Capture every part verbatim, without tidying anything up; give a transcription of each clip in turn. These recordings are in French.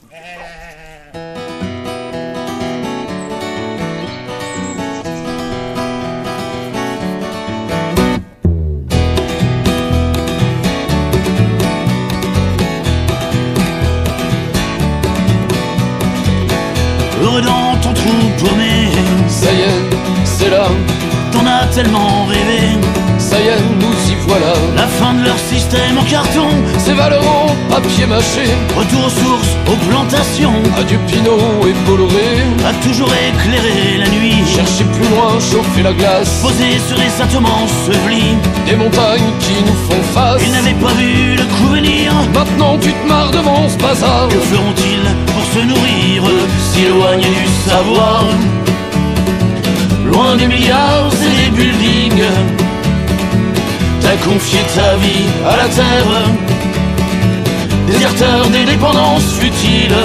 Heureux dans ton trou paumé, Ça y est, c'est là, t'en as tellement rêvé. ça y est, nous y voilà. La fin de leur système en carton, C'est Valorant, papier mâché, retour aux sources, aux plantations. adieu Pinot et Bolloré. A toujours éclairé la nuit, Chercher plus loin, chauffer la glace. posé sur les atomes ensevelis. Des montagnes qui nous font face. Ils n'avaient pas vu le coup venir. Maintenant tu te marres devant ce bazar. Que feront-ils pour se nourrir, s'éloigner du savoir? Loin des milliards et des buildings, t'as confié ta vie à la terre. Déserteur des dépendances futiles,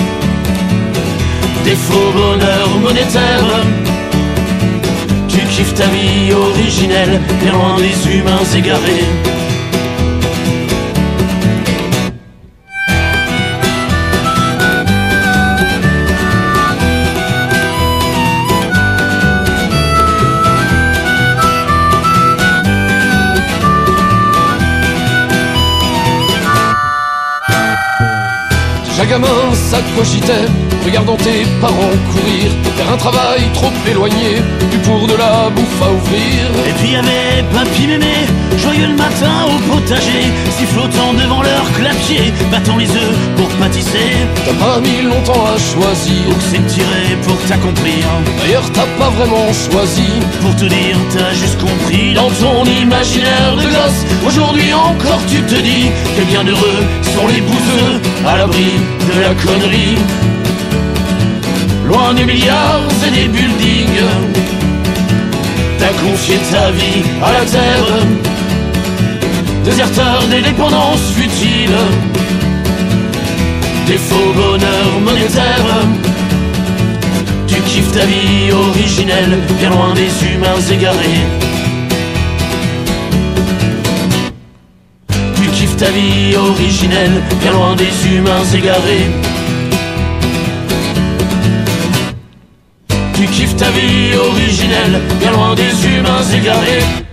des faux bonheurs monétaires. Tu kiffes ta vie originelle, bien loin des humains égarés. Chaque gamin, ça te cogitait, regardant tes parents courir vers un travail trop éloigné, du pour de la bouffe à ouvrir. Et puis y avait papy mémé, joyeux le matin au potager, sifflotant devant leur clapier, battant les œufs pour pâtisser. T'as pas mis longtemps à choisir, Où que c'est tiré pour t'accomplir. d'ailleurs t'as pas vraiment choisi. Pour te dire, t'as juste compris dans ton imaginaire de gosse. Aujourd'hui encore tu te dis que bien heureux sont les bouseux à l'abri de la connerie. Loin des milliards et des buildings, t'as confié ta vie à la terre. Déserteur des dépendances futiles, des faux bonheurs monétaires. Tu kiffes ta vie originelle, bien loin des humains égarés. Tu kiffes ta vie originelle, bien loin des humains égarés. Tu kiffes ta vie originelle, bien loin des humains égarés.